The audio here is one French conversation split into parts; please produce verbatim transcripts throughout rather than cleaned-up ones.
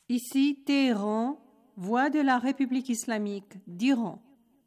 Ici Téhéran, voix de la République islamique d'Iran.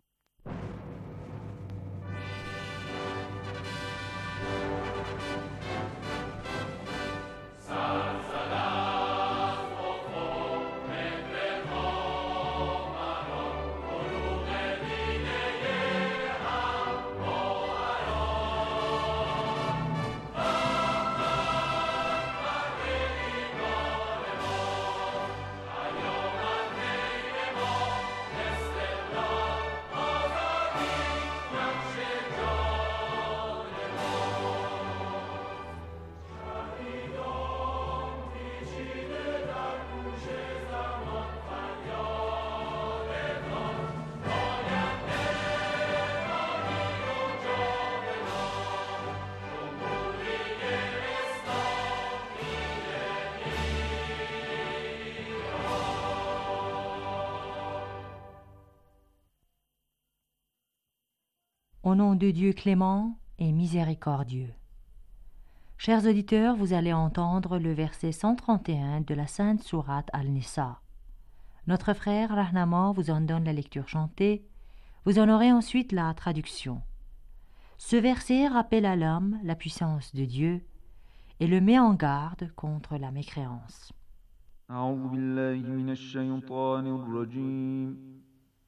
Au nom de Dieu clément et miséricordieux. Chers auditeurs, vous allez entendre le verset cent trente et un de la Sainte Sourate Al-Nisa. Notre frère Rahnama vous en donne la lecture chantée, vous en aurez ensuite la traduction. Ce verset rappelle à l'homme la puissance de Dieu et le met en garde contre la mécréance. أعوذ بالله من الشيطان الرجيم.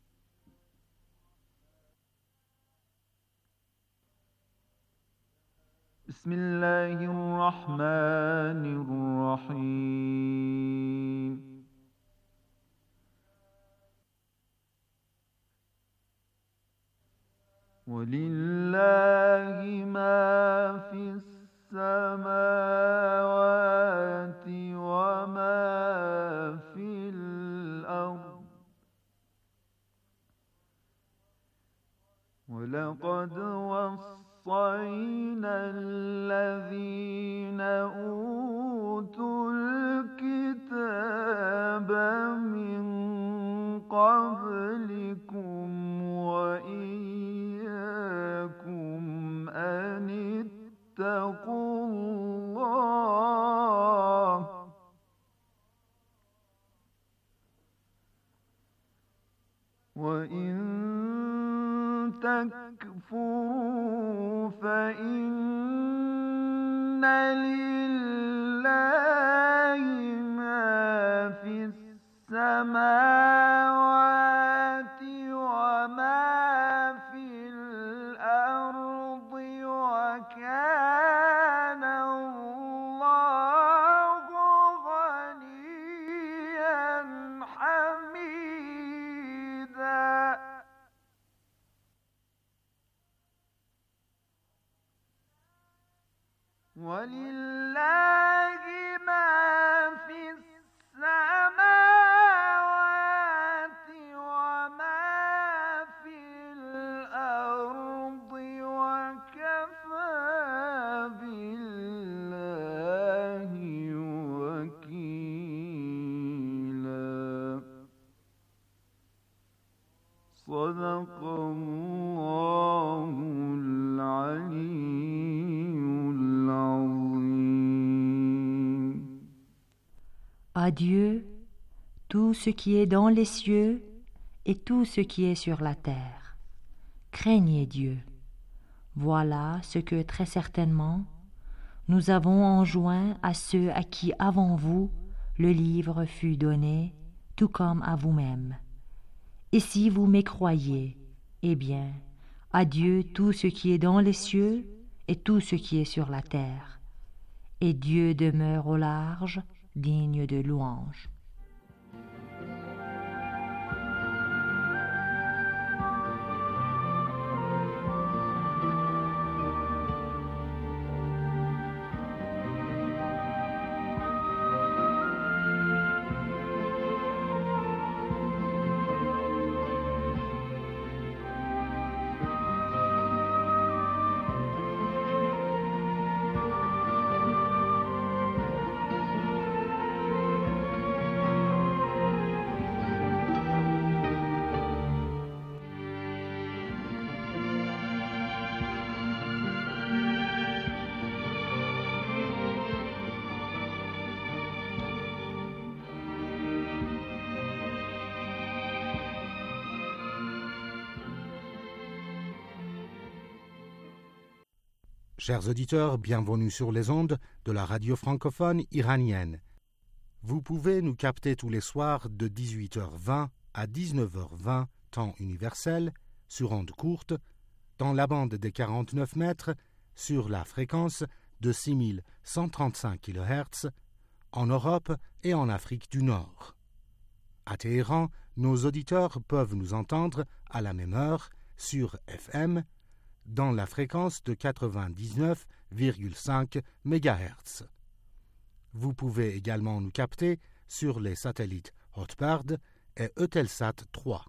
بسم الله الرحمن الرحيم. ولله ما في السماوات وما في الأرض ولقد وصينا الذين أوتوا الكتاب من قبلكم وإياكم أن اتقوا الله وإن تكفروا فإن لله ما في السماوات وما في الأرض وكان الله غنيا حميدا. ولله ما في السماوات وما في الأرض وكفى بالله وكيلا. صدق الله العلي. À Dieu, tout ce qui est dans les cieux et tout ce qui est sur la terre. Craignez Dieu. Voilà ce que très certainement nous avons enjoint à ceux à qui avant vous le livre fut donné, tout comme à vous-même. Et si vous mécroyez, eh bien, à Dieu tout ce qui est dans les cieux et tout ce qui est sur la terre. Et Dieu demeure au large, digne de louange. Chers auditeurs, bienvenue sur les ondes de la radio francophone iranienne. Vous pouvez nous capter tous les soirs de dix-huit heures vingt à dix-neuf heures vingt, temps universel, sur ondes courtes, dans la bande des quarante-neuf mètres, sur la fréquence de six mille cent trente-cinq kilohertz, en Europe et en Afrique du Nord. À Téhéran, nos auditeurs peuvent nous entendre à la même heure sur F M, dans la fréquence de quatre-vingt-dix-neuf virgule cinq mégahertz. Vous pouvez également nous capter sur les satellites Hotbird et Eutelsat trois.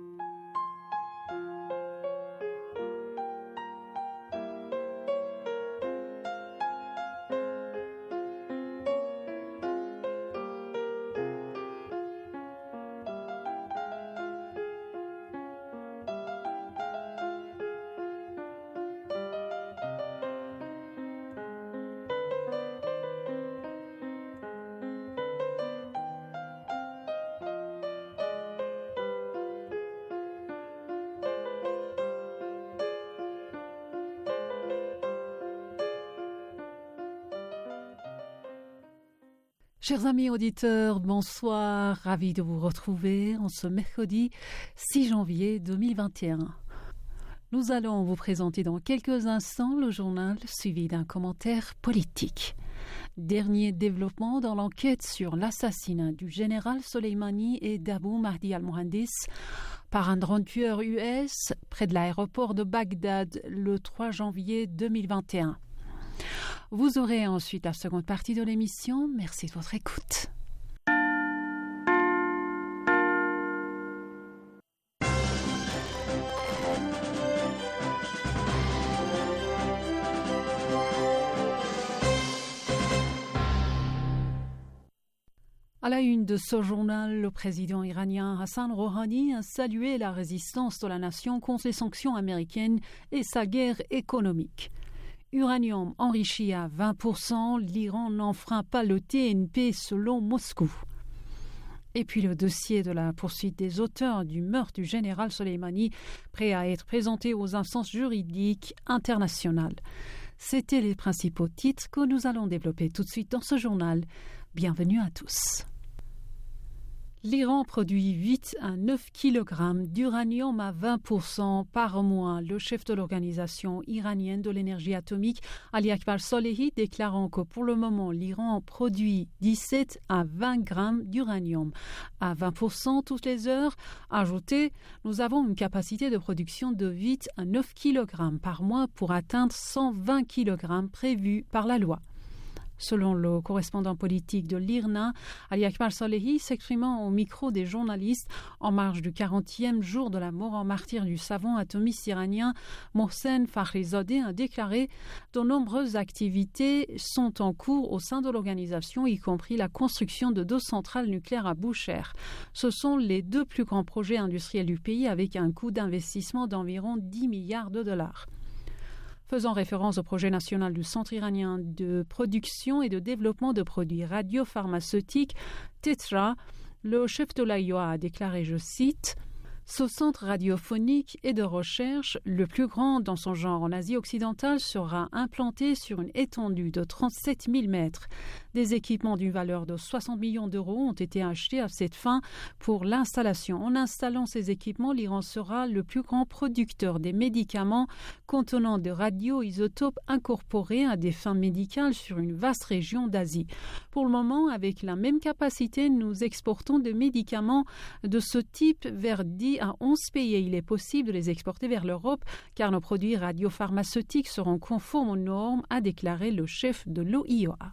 Chers amis auditeurs, bonsoir, ravi de vous retrouver en ce mercredi six janvier deux mille vingt et un. Nous allons vous présenter dans quelques instants le journal suivi d'un commentaire politique. Dernier développement dans l'enquête sur l'assassinat du général Soleimani et d'Abu Mahdi al-Mohandis par un drone tueur U S près de l'aéroport de Bagdad le trois janvier deux mille vingt et un. Vous aurez ensuite la seconde partie de l'émission. Merci de votre écoute. À la une de ce journal, le président iranien Hassan Rouhani a salué la résistance de la nation contre les sanctions américaines et sa guerre économique. Uranium enrichi à vingt pour cent, l'Iran n'enfreint pas le T N P selon Moscou. Et puis le dossier de la poursuite des auteurs du meurtre du général Soleimani, prêt à être présenté aux instances juridiques internationales. C'étaient les principaux titres que nous allons développer tout de suite dans ce journal. Bienvenue à tous. L'Iran produit huit à neuf kilogrammes d'uranium à vingt pour cent par mois. Le chef de l'organisation iranienne de l'énergie atomique, Ali Akbar Solehi, déclarant que pour le moment, l'Iran produit dix-sept à vingt grammes d'uranium à vingt pour cent toutes les heures. Ajouté, nous avons une capacité de production de huit à neuf kilogrammes par mois pour atteindre cent vingt kilogrammes prévus par la loi. Selon le correspondant politique de l'I R N A, Ali Akbar Solehi, s'exprimant au micro des journalistes en marge du quarantième jour de la mort en martyr du savant atomiste iranien Mohsen Fakhrizadeh, a déclaré « De nombreuses activités sont en cours au sein de l'organisation, y compris la construction de deux centrales nucléaires à Boucher. Ce sont les deux plus grands projets industriels du pays avec un coût d'investissement d'environ dix milliards de dollars. » Faisant référence au projet national du Centre iranien de production et de développement de produits radiopharmaceutiques, TETRA, le chef de l'A I O A a déclaré, je cite, « Ce centre radiophonique et de recherche, le plus grand dans son genre en Asie occidentale, sera implanté sur une étendue de trente-sept mille mètres. Des équipements d'une valeur de soixante millions d'euros ont été achetés à cette fin pour l'installation. En installant ces équipements, l'Iran sera le plus grand producteur des médicaments contenant des radioisotopes incorporés à des fins médicales sur une vaste région d'Asie. Pour le moment, avec la même capacité, nous exportons des médicaments de ce type vers dix à onze pays et il est possible de les exporter vers l'Europe car nos produits radiopharmaceutiques seront conformes aux normes, a déclaré le chef de l'O I O A.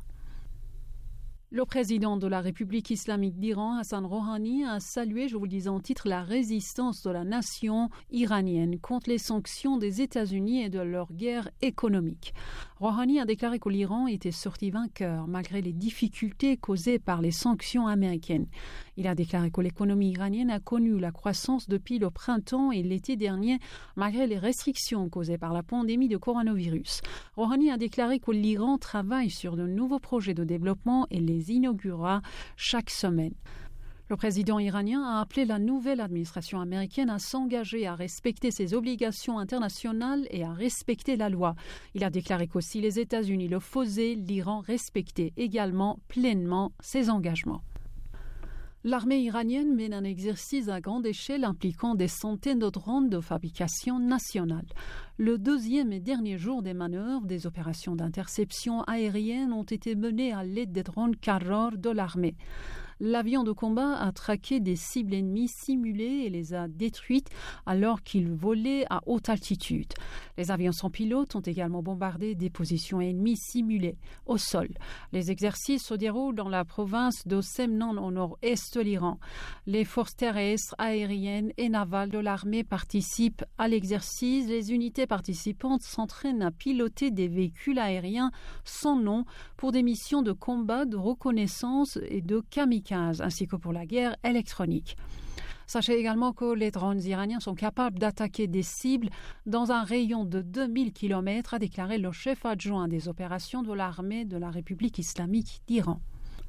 Le président de la République islamique d'Iran, Hassan Rouhani, a salué, je vous le disais en titre, la résistance de la nation iranienne contre les sanctions des États-Unis et de leur guerre économique. Rouhani a déclaré que l'Iran était sorti vainqueur malgré les difficultés causées par les sanctions américaines. Il a déclaré que l'économie iranienne a connu la croissance depuis le printemps et l'été dernier malgré les restrictions causées par la pandémie de coronavirus. Rouhani a déclaré que l'Iran travaille sur de nouveaux projets de développement et les inaugurera chaque semaine. Le président iranien a appelé la nouvelle administration américaine à s'engager à respecter ses obligations internationales et à respecter la loi. Il a déclaré que si les États-Unis le faisaient, l'Iran respectait également pleinement ses engagements. L'armée iranienne mène un exercice à grande échelle impliquant des centaines de drones de fabrication nationale. Le deuxième et dernier jour des manœuvres, des opérations d'interception aérienne ont été menées à l'aide des drones Karrar de l'armée. L'avion de combat a traqué des cibles ennemies simulées et les a détruites alors qu'ils volaient à haute altitude. Les avions sans pilote ont également bombardé des positions ennemies simulées au sol. Les exercices se déroulent dans la province de Semnan au nord-est de l'Iran. Les forces terrestres, aériennes et navales de l'armée participent à l'exercice. Les unités participantes s'entraînent à piloter des véhicules aériens sans nom pour des missions de combat, de reconnaissance et de kamikaze, ainsi que pour la guerre électronique. Sachez également que les drones iraniens sont capables d'attaquer des cibles dans un rayon de deux mille kilomètres, a déclaré le chef adjoint des opérations de l'armée de la République islamique d'Iran.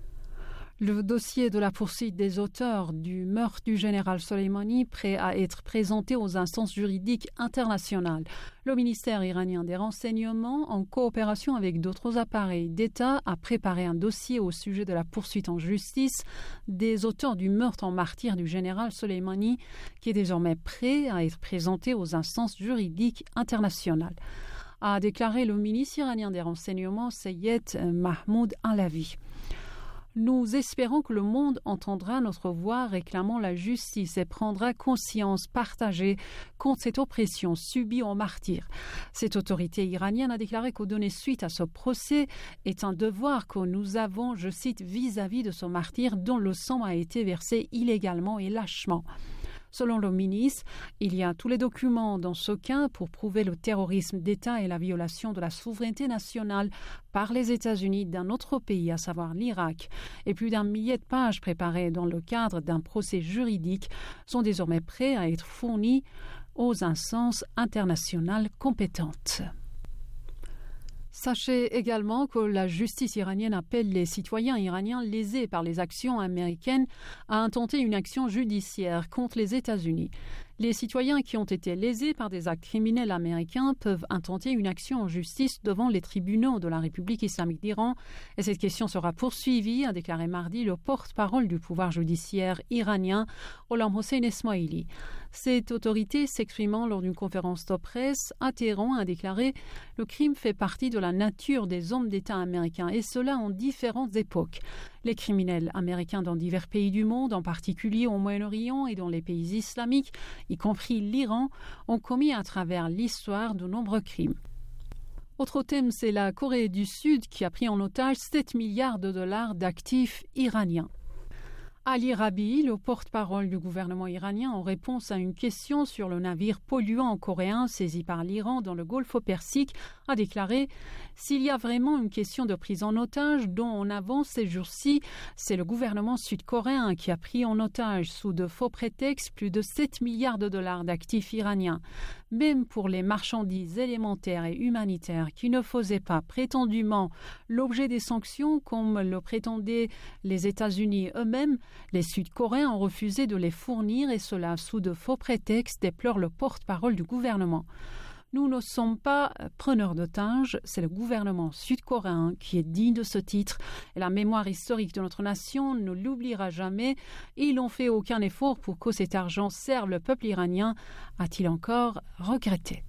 Le dossier de la poursuite des auteurs du meurtre du général Soleimani prêt à être présenté aux instances juridiques internationales. Le ministère iranien des Renseignements, en coopération avec d'autres appareils d'État, a préparé un dossier au sujet de la poursuite en justice des auteurs du meurtre en martyr du général Soleimani, qui est désormais prêt à être présenté aux instances juridiques internationales, a déclaré le ministre iranien des Renseignements, Seyed Mahmoud Alavi. Nous espérons que le monde entendra notre voix réclamant la justice et prendra conscience partagée contre cette oppression subie aux martyrs. Cette autorité iranienne a déclaré que donner suite à ce procès est un devoir que nous avons, je cite, vis-à-vis de ce martyr dont le sang a été versé illégalement et lâchement. Selon le ministre, il y a tous les documents dans ce cas pour prouver le terrorisme d'État et la violation de la souveraineté nationale par les États-Unis d'un autre pays, à savoir l'Irak. Et plus d'un millier de pages préparées dans le cadre d'un procès juridique sont désormais prêts à être fournies aux instances internationales compétentes. Sachez également que la justice iranienne appelle les citoyens iraniens lésés par les actions américaines à intenter une action judiciaire contre les États-Unis. Les citoyens qui ont été lésés par des actes criminels américains peuvent intenter une action en justice devant les tribunaux de la République islamique d'Iran et cette question sera poursuivie, a déclaré mardi le porte-parole du pouvoir judiciaire iranien, Gholam Hossein Esmaili. Cette autorité, s'exprimant lors d'une conférence de presse à Téhéran, a déclaré « Le crime fait partie de la nature des hommes d'État américains et cela en différentes époques. Les criminels américains dans divers pays du monde, en particulier au Moyen-Orient et dans les pays islamiques, y compris l'Iran, ont commis à travers l'histoire de nombreux crimes. » Autre thème, c'est la Corée du Sud qui a pris en otage sept milliards de dollars d'actifs iraniens. Ali Rabi, le porte-parole du gouvernement iranien, en réponse à une question sur le navire polluant coréen saisi par l'Iran dans le Golfe Persique, a déclaré « S'il y a vraiment une question de prise en otage dont on avance ces jours-ci, c'est le gouvernement sud-coréen qui a pris en otage sous de faux prétextes plus de sept milliards de dollars d'actifs iraniens. Même pour les marchandises élémentaires et humanitaires qui ne faisaient pas prétendument l'objet des sanctions comme le prétendaient les États-Unis eux-mêmes, les Sud-Coréens ont refusé de les fournir et cela sous de faux prétextes, déplore le porte-parole du gouvernement. Nous ne sommes pas preneurs d'otages, c'est le gouvernement sud-coréen qui est digne de ce titre et la mémoire historique de notre nation ne l'oubliera jamais. Ils n'ont fait aucun effort pour que cet argent serve le peuple iranien, a-t-il encore regretté.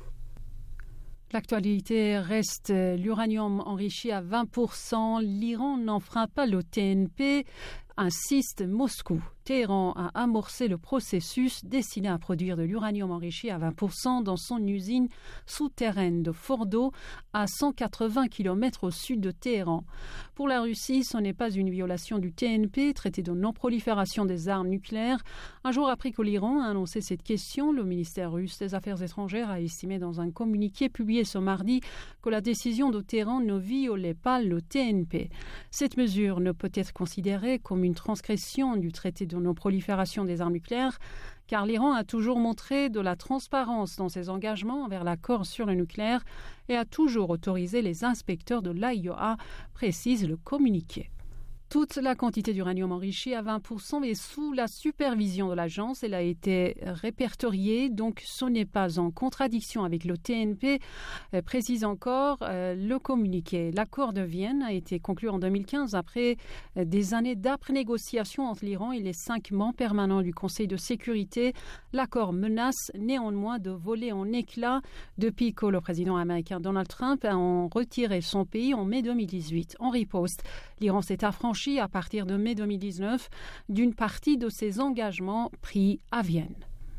L'actualité reste l'uranium enrichi à vingt pour cent. L'Iran n'enfreint pas le T N P, insiste Moscou. Téhéran a amorcé le processus destiné à produire de l'uranium enrichi à vingt pour cent dans son usine souterraine de Fordo, à cent quatre-vingts kilomètres au sud de Téhéran. Pour la Russie, ce n'est pas une violation du T N P, traité de non-prolifération des armes nucléaires. Un jour après que l'Iran a annoncé cette question, le ministère russe des Affaires étrangères a estimé dans un communiqué publié ce mardi que la décision de Téhéran ne violait pas le T N P. Cette mesure ne peut être considérée comme une transgression du traité de non-prolifération des armes nucléaires, car l'Iran a toujours montré de la transparence dans ses engagements envers l'accord sur le nucléaire et a toujours autorisé les inspecteurs de l'A I A E A, précise le communiqué. Toute la quantité d'uranium enrichi à vingt pour cent est sous la supervision de l'agence. Elle a été répertoriée, donc ce n'est pas en contradiction avec le T N P, euh, précise encore euh, le communiqué. L'accord de Vienne a été conclu en deux mille quinze après euh, des années d'après-négociation entre l'Iran et les cinq membres permanents du Conseil de sécurité. L'accord menace néanmoins de voler en éclats depuis que le président américain Donald Trump a retiré son pays en mai deux mille dix-huit. En riposte, l'Iran s'est affranchi à partir de mai deux mille dix-neuf d'une partie de ses engagements pris à Vienne.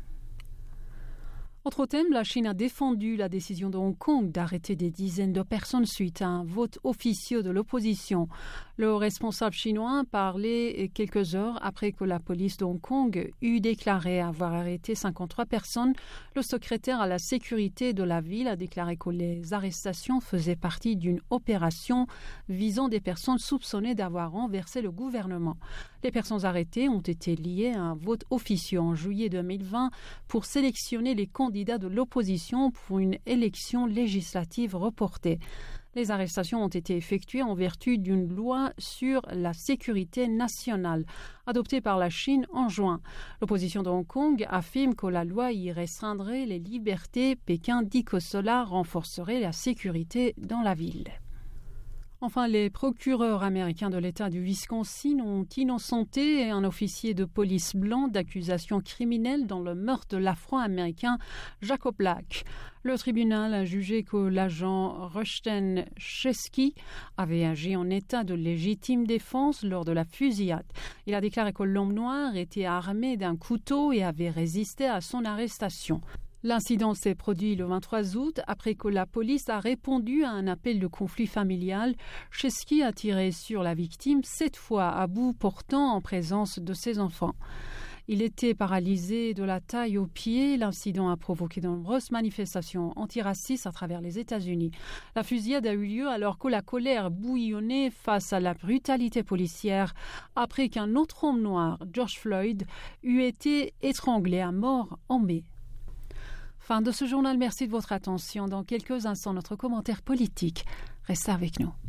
Autre thème, la Chine a défendu la décision de Hong Kong d'arrêter des dizaines de personnes suite à un vote officieux de l'opposition. Le responsable chinois parlait quelques heures après que la police de Hong Kong eut déclaré avoir arrêté cinquante-trois personnes. Le secrétaire à la sécurité de la ville a déclaré que les arrestations faisaient partie d'une opération visant des personnes soupçonnées d'avoir renversé le gouvernement. Les personnes arrêtées ont été liées à un vote officieux en juillet deux mille vingt pour sélectionner les candidats de l'opposition pour une élection législative reportée. Les arrestations ont été effectuées en vertu d'une loi sur la sécurité nationale, adoptée par la Chine en juin. L'opposition de Hong Kong affirme que la loi y restreindrait les libertés. Pékin dit que cela renforcerait la sécurité dans la ville. Enfin, les procureurs américains de l'État du Wisconsin ont innocenté un officier de police blanc d'accusations criminelles dans le meurtre de l'Afro-américain Jacob Black. Le tribunal a jugé que l'agent Rushton Chesky avait agi en état de légitime défense lors de la fusillade. Il a déclaré que l'homme noir était armé d'un couteau et avait résisté à son arrestation. L'incident s'est produit le vingt-trois août après que la police a répondu à un appel de conflit familial. Chesky a tiré sur la victime, cette fois à bout portant en présence de ses enfants. Il était paralysé de la taille aux pieds. L'incident a provoqué de nombreuses manifestations antiracistes à travers les États-Unis. La fusillade a eu lieu alors que la colère bouillonnait face à la brutalité policière après qu'un autre homme noir, George Floyd, eût été étranglé à mort en mai. Fin de ce journal, merci de votre attention. Dans quelques instants, notre commentaire politique. Restez avec nous.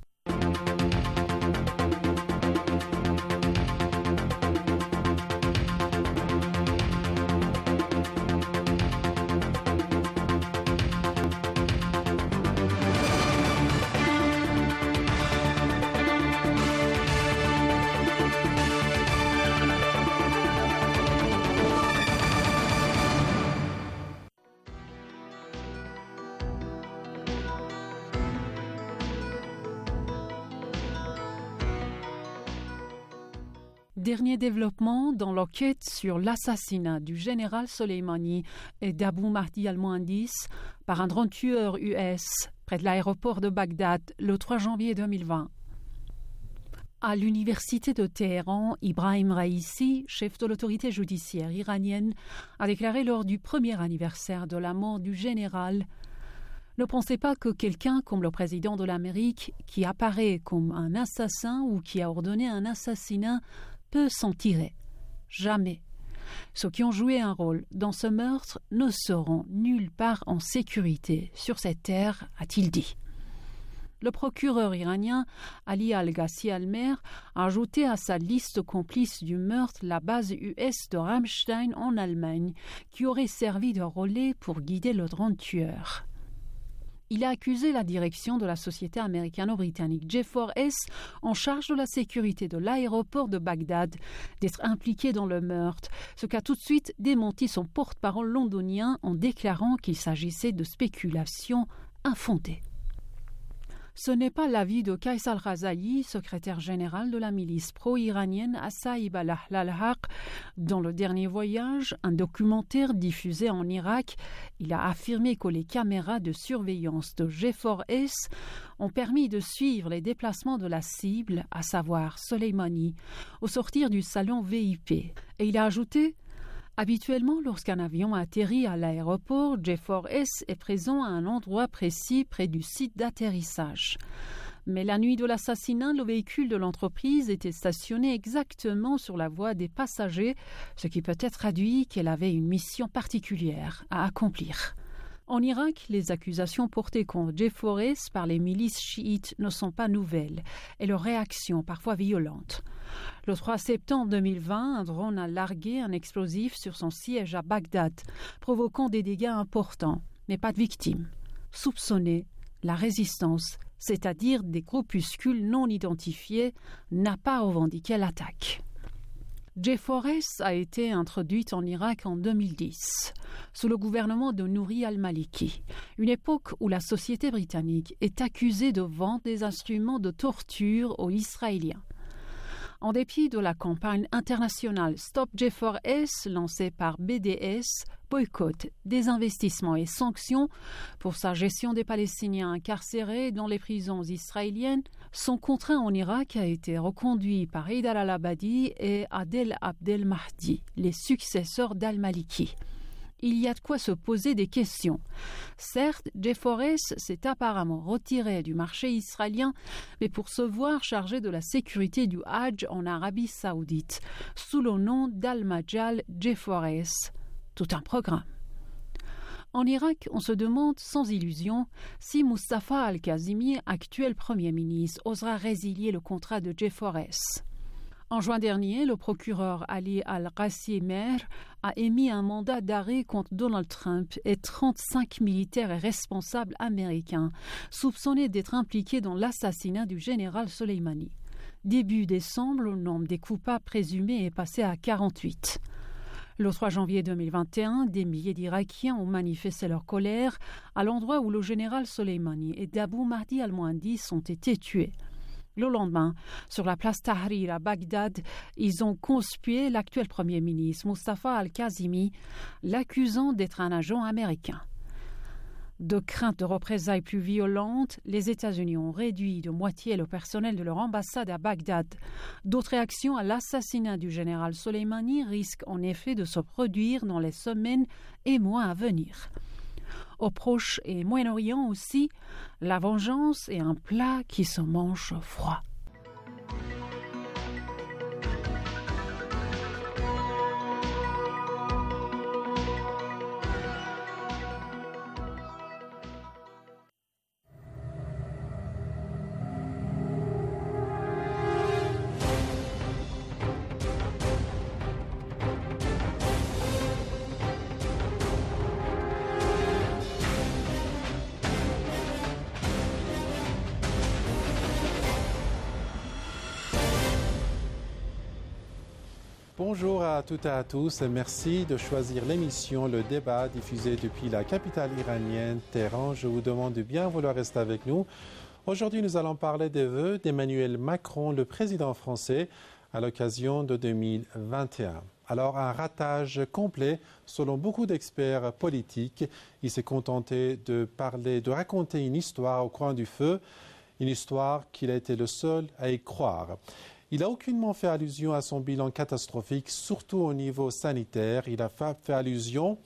Dernier développement dans l'enquête sur l'assassinat du général Soleimani et d'Abu Mahdi al-Mohandis par un drone tueur U S près de l'aéroport de Bagdad le trois janvier deux mille vingt. À l'université de Téhéran, Ibrahim Raïssi, chef de l'autorité judiciaire iranienne, a déclaré lors du premier anniversaire de la mort du général: ne pensez pas que quelqu'un comme le président de l'Amérique, qui apparaît comme un assassin ou qui a ordonné un assassinat, peut s'en tirer. Jamais. Ceux qui ont joué un rôle dans ce meurtre ne seront nulle part en sécurité sur cette terre, a-t-il dit. Le procureur iranien Ali Al-Ghazi Al-Mer a ajouté à sa liste complice du meurtre la base U S de Ramstein en Allemagne, qui aurait servi de relais pour guider le drone tueur. Il a accusé la direction de la société américano-britannique G four S, en charge de la sécurité de l'aéroport de Bagdad, d'être impliqué dans le meurtre, ce qu'a tout de suite démenti son porte-parole londonien en déclarant qu'il s'agissait de spéculations infondées. Ce n'est pas l'avis de Qais al-Ghazali, secrétaire général de la milice pro-iranienne Assaïb al-Haq. Dans Le Dernier Voyage, un documentaire diffusé en Irak, il a affirmé que les caméras de surveillance de G four S ont permis de suivre les déplacements de la cible, à savoir Soleimani, au sortir du salon V I P. Et il a ajouté: habituellement, lorsqu'un avion atterrit à l'aéroport, G four S est présent à un endroit précis près du site d'atterrissage. Mais la nuit de l'assassinat, le véhicule de l'entreprise était stationné exactement sur la voie des passagers, ce qui peut être traduit qu'elle avait une mission particulière à accomplir. En Irak, les accusations portées contre Jeffores par les milices chiites ne sont pas nouvelles et leurs réactions parfois violentes. Le trois septembre deux mille vingt, un drone a largué un explosif sur son siège à Bagdad, provoquant des dégâts importants, mais pas de victimes. Soupçonné, la résistance, c'est-à-dire des groupuscules non identifiés, n'a pas revendiqué l'attaque. Jeffores a été introduite en Irak en deux mille dix, sous le gouvernement de Nouri al-Maliki, une époque où la société britannique est accusée de vendre des instruments de torture aux Israéliens. En dépit de la campagne internationale Stop Jeffores lancée par B D S, boycott, désinvestissement et sanctions pour sa gestion des Palestiniens incarcérés dans les prisons israéliennes, son contrat en Irak a été reconduit par Haïdar al-Abadi et Adel Abdel Mahdi, les successeurs d'al-Maliki. Il y a de quoi se poser des questions. Certes, Jeffores s'est apparemment retiré du marché israélien, mais pour se voir chargé de la sécurité du Hajj en Arabie Saoudite, sous le nom d'Al-Majal Jeffores. Tout un programme. En Irak, on se demande sans illusion si Mustafa al-Kazimi, actuel Premier ministre, osera résilier le contrat de Jeffores. En juin dernier, le procureur Ali al-Qassi-Mer a émis un mandat d'arrêt contre Donald Trump et trente-cinq militaires et responsables américains soupçonnés d'être impliqués dans l'assassinat du général Soleimani. Début décembre, le nombre des coupables présumés est passé à quarante-huit. Le trois janvier deux mille vingt et un, des milliers d'Irakiens ont manifesté leur colère à l'endroit où le général Soleimani et Dabou Mahdi al-Muhandis ont été tués. Le lendemain, sur la place Tahrir à Bagdad, ils ont conspué l'actuel Premier ministre Mustafa al-Kazimi, l'accusant d'être un agent américain. De crainte de représailles plus violentes, les États-Unis ont réduit de moitié le personnel de leur ambassade à Bagdad. D'autres réactions à l'assassinat du général Soleimani risquent en effet de se produire dans les semaines et mois à venir. Au Proche et Moyen-Orient aussi, la vengeance est un plat qui se mange froid. Bonjour à toutes et à tous et merci de choisir l'émission Le Débat diffusée depuis la capitale iranienne, Téhéran. Je vous demande de bien vouloir rester avec nous. Aujourd'hui, nous allons parler des vœux d'Emmanuel Macron, le président français, à l'occasion de deux mille vingt et un. Alors, un ratage complet, selon beaucoup d'experts politiques. Il s'est contenté de parler, de raconter une histoire au coin du feu, une histoire qu'il a été le seul à y croire. Il n'a aucunement fait allusion à son bilan catastrophique, surtout au niveau sanitaire. Il a fait allusion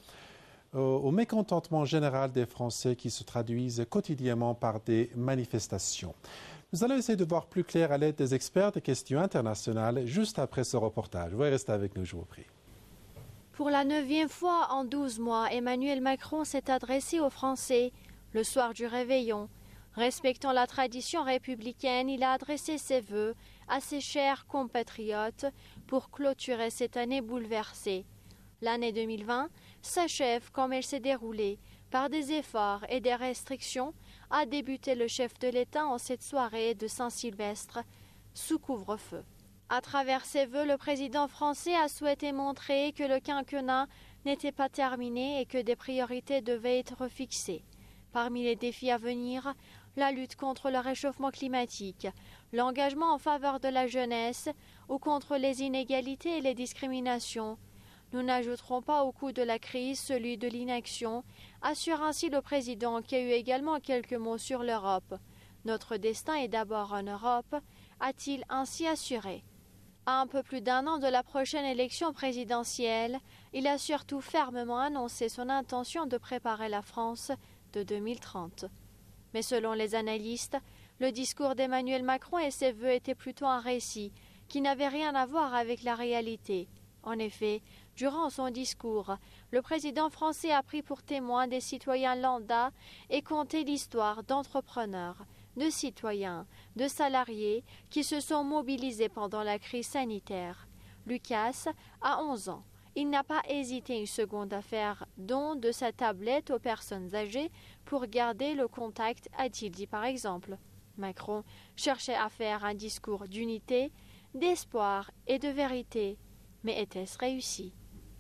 au mécontentement général des Français qui se traduisent quotidiennement par des manifestations. Nous allons essayer de voir plus clair à l'aide des experts des questions internationales juste après ce reportage. Vous pouvez rester avec nous, je vous prie. Pour la neuvième fois en douze mois, Emmanuel Macron s'est adressé aux Français le soir du réveillon. Respectant la tradition républicaine, il a adressé ses vœux à ses chers compatriotes pour clôturer cette année bouleversée. L'année deux mille vingt s'achève comme elle s'est déroulée, par des efforts et des restrictions, a débuté le chef de l'État en cette soirée de Saint-Sylvestre, sous couvre-feu. À travers ses vœux, le président français a souhaité montrer que le quinquennat n'était pas terminé et que des priorités devaient être fixées. Parmi les défis à venir, la lutte contre le réchauffement climatique, l'engagement en faveur de la jeunesse ou contre les inégalités et les discriminations. Nous n'ajouterons pas au coût de la crise celui de l'inaction, assure ainsi le président qui a eu également quelques mots sur l'Europe. Notre destin est d'abord en Europe, a-t-il ainsi assuré. À un peu plus d'un an de la prochaine élection présidentielle, il a surtout fermement annoncé son intention de préparer la France de deux mille trente. Mais selon les analystes, le discours d'Emmanuel Macron et ses vœux étaient plutôt un récit qui n'avait rien à voir avec la réalité. En effet, durant son discours, Le président français a pris pour témoin des citoyens lambda et conté l'histoire d'entrepreneurs, de citoyens, de salariés qui se sont mobilisés pendant la crise sanitaire. Lucas a onze ans. Il n'a pas hésité une seconde à faire don de sa tablette aux personnes âgées pour garder le contact, a-t-il dit par exemple. Macron cherchait à faire un discours d'unité, d'espoir et de vérité. Mais était-ce réussi?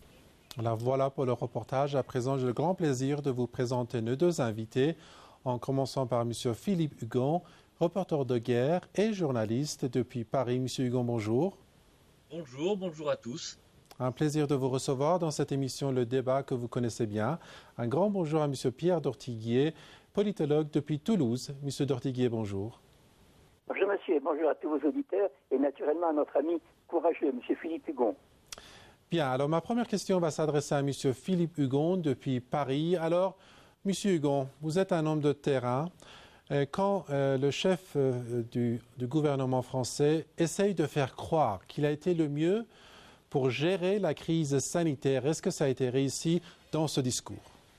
Alors voilà pour le reportage. À présent, j'ai le grand plaisir de vous présenter nos deux invités, en commençant par M. Philippe Hugon, reporter de guerre et journaliste depuis Paris. M. Hugon, bonjour. Bonjour, bonjour à tous. Un plaisir de vous recevoir dans cette émission Le Débat que vous connaissez bien. Un grand bonjour à M. Pierre d'Ortiguier, politologue depuis Toulouse. M. d'Ortiguier, bonjour. Bonjour monsieur et bonjour à tous vos auditeurs et naturellement à notre ami courageux, M. Philippe Hugon. Bien, alors ma première question va s'adresser à M. Philippe Hugon depuis Paris. Alors, M. Hugon, vous êtes un homme de terrain. Quand euh, le chef euh, du, du gouvernement français essaye de faire croire qu'il a été le mieux pour gérer la crise sanitaire, est-ce que ça a été réussi dans ce discours?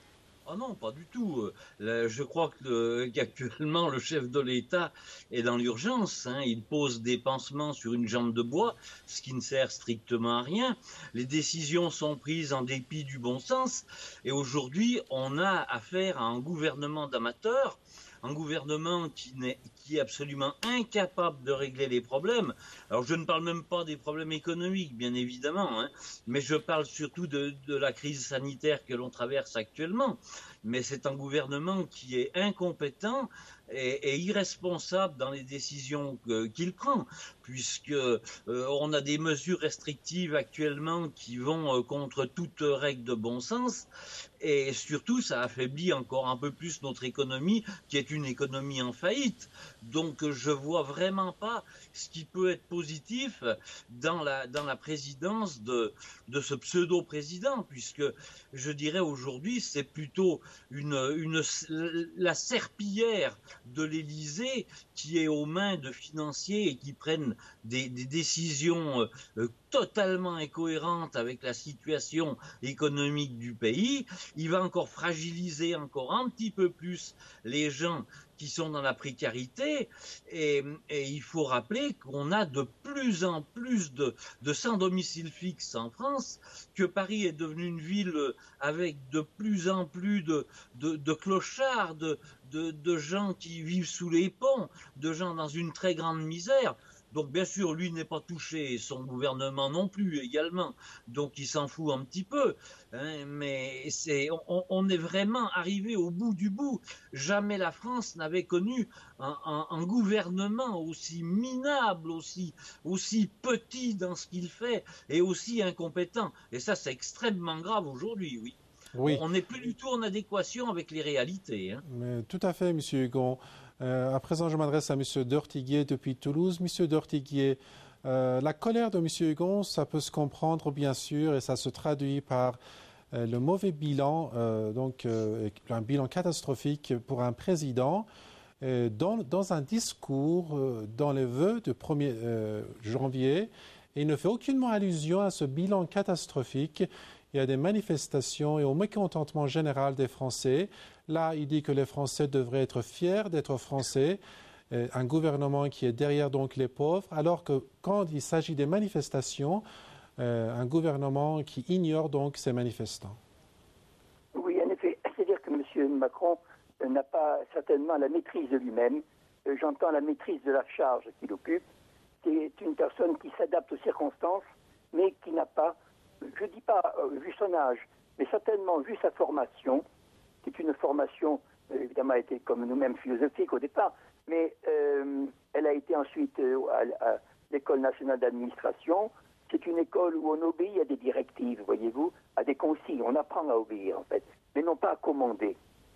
Oh non, pas du tout. Je crois que, qu'actuellement, le chef de l'État est dans l'urgence. Hein. Il pose des pansements sur une jambe de bois, ce qui ne sert strictement à rien. Les décisions sont prises en dépit du bon sens. Et aujourd'hui, on a affaire à un gouvernement d'amateurs, un gouvernement qui, n'est, qui est absolument incapable de régler les problèmes. Alors je ne parle même pas des problèmes économiques, bien évidemment, hein, mais je parle surtout de, de la crise sanitaire que l'on traverse actuellement. Mais c'est un gouvernement qui est incompétent et, et irresponsable dans les décisions que, qu'il prend, puisque euh, on a des mesures restrictives actuellement qui vont euh, contre toute règle de bon sens. Et surtout, ça affaiblit encore un peu plus notre économie, qui est une économie en faillite. Donc, je vois vraiment pas ce qui peut être positif dans la, dans la présidence de, de ce pseudo-président, puisque je dirais aujourd'hui, c'est plutôt une, une, la serpillière de l'Élysée qui est aux mains de financiers et qui prennent des, des décisions euh, totalement incohérentes avec la situation économique du pays. Il va encore fragiliser encore un petit peu plus les gens qui sont dans la précarité et, et il faut rappeler qu'on a de plus en plus de, de sans domicile fixe en France, que Paris est devenu une ville avec de plus en plus de, de, de clochards, de, de, de gens qui vivent sous les ponts, de gens dans une très grande misère. Donc bien sûr, lui n'est pas touché, son gouvernement non plus également, donc il s'en fout un petit peu, hein, mais c'est, on, on est vraiment arrivé au bout du bout. Jamais la France n'avait connu un, un, un gouvernement aussi minable, aussi, aussi petit dans ce qu'il fait et aussi incompétent. Et ça, c'est extrêmement grave aujourd'hui, oui. Oui. On n'est plus du tout en adéquation avec les réalités. Hein. Mais, tout à fait, M. Hugon. Euh, à présent, je m'adresse à M. d'Ortiguier depuis Toulouse. M. d'Ortiguier, euh, la colère de M. Hugon, ça peut se comprendre, bien sûr, et ça se traduit par euh, le mauvais bilan, euh, donc euh, un bilan catastrophique pour un président. Euh, dans, dans un discours, euh, dans les vœux du premier euh, janvier, il ne fait aucunement allusion à ce bilan catastrophique. Il y a des manifestations et au mécontentement général des Français. Là, il dit que les Français devraient être fiers d'être Français, euh, un gouvernement qui est derrière donc les pauvres, alors que quand il s'agit des manifestations, euh, un gouvernement qui ignore donc ces manifestants. Oui, en effet, c'est-à-dire que M. Macron euh, n'a pas certainement la maîtrise de lui-même. Euh, j'entends la maîtrise de la charge qu'il occupe. C'est une personne qui s'adapte aux circonstances, mais qui n'a pas, je ne dis pas euh, vu son âge, mais certainement vu sa formation. C'est une formation, euh, évidemment, elle était comme nous-mêmes philosophique au départ, mais euh, elle a été ensuite euh, à, à l'École nationale d'administration. C'est une école où on obéit à des directives, voyez-vous, à des consignes. On apprend à obéir, en fait, mais non pas à commander.